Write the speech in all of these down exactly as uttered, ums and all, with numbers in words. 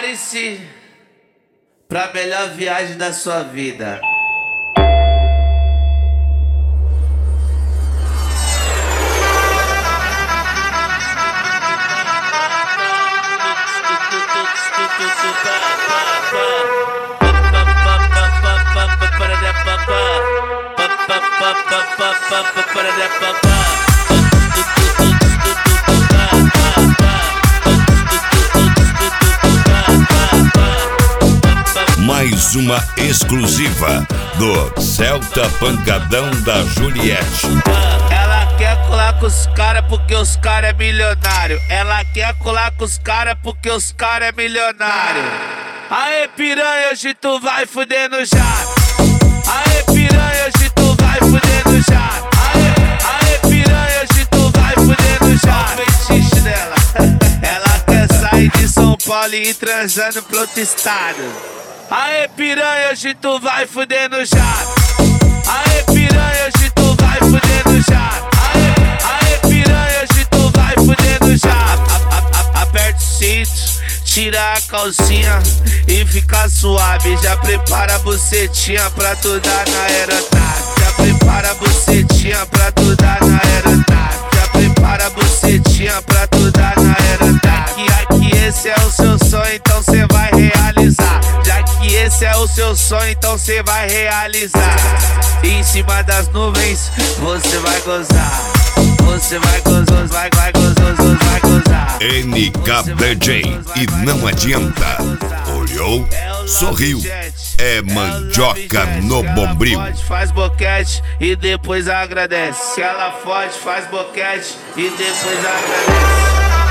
Prepare-se para a melhor viagem da sua vida. Mais uma exclusiva do Celta Pancadão da Juliette. Ela quer colar com os caras porque os caras é milionário. Ela quer colar com os caras porque os caras é milionário. Aê piranha, hoje tu vai fuder no jato. Aê piranha, hoje tu vai fuder no jato. Aê, aê piranha, hoje tu vai fuder no jato. O fetiche dela. Ela quer sair de São Paulo e ir transando pro outro estado. Aê piranha, hoje tu vai fuder no jato. Aê piranha, hoje tu vai fuder no jato. Aê, aê piranha, hoje tu vai fuder no jato. A, a, a, aperta o cinto, tira a calcinha e fica suave. Já prepara a bucetinha pra tu dar na aeronave. Já prepara a bucetinha pra tu dar na aeronave. Já prepara a bucetinha pra tu dar na aeronave. Aqui, aqui esse é o seu sonho, então cê vai realizar. Já que esse é o seu sonho, então cê vai realizar. Em cima das nuvens, você vai gozar. Você vai gozar, vai, vai gozar, vai gozar. N K D J, e não adianta. Olhou, sorriu. É mandioca no bombril. Ela fode, faz boquete e depois agradece. Ela fode, faz boquete e depois agradece.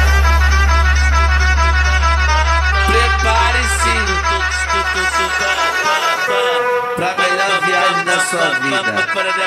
Prepare-se pra melhor viagem da sua vida.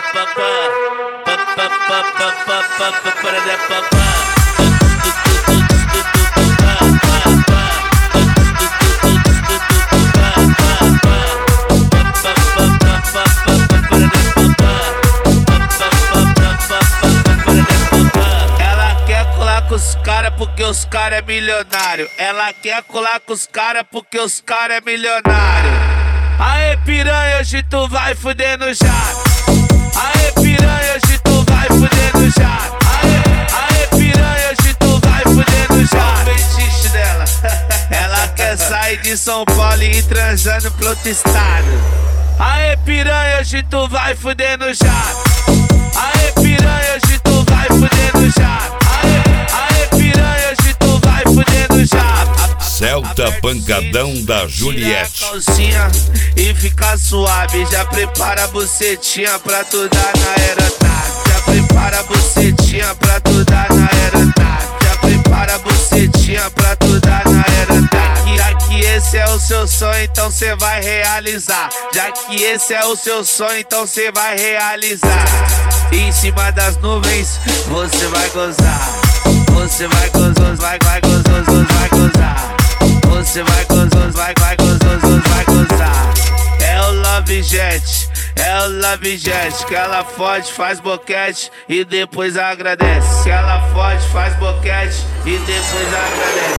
Os caras porque os caras é milionário. Ela quer colar com os caras porque os caras é milionário. Aê piranha, hoje tu vai fuder no jato. Aê piranha, hoje tu vai fuder no jato. Aê, aê piranha, hoje tu vai fuder no jato. O fetiche dela. Ela quer sair de São Paulo e ir transando pro outro estado. Aê piranha, hoje tu vai fuder no jato. Aê piranha, hoje tu vai fuder no jato. Celta Pancadão da Juliette. Tira a calcinha e fica suave. Já prepara a bucetinha pra tu dar na aeronave. Já prepara a bucetinha pra tu dar na aeronave. Já prepara a bucetinha pra tu dar na aeronave. Já que esse é o seu sonho, então cê vai realizar. Já que esse é o seu sonho, então cê vai realizar. Em cima das nuvens, você vai gozar. Você vai gozar, vai, vai gozar, vai gozar. Você vai gozar, vai, vai gozar, vai gozar. É o Love Jet, é o Love Jet. Que ela fode, faz boquete e depois agradece. Que ela fode, faz boquete e depois agradece.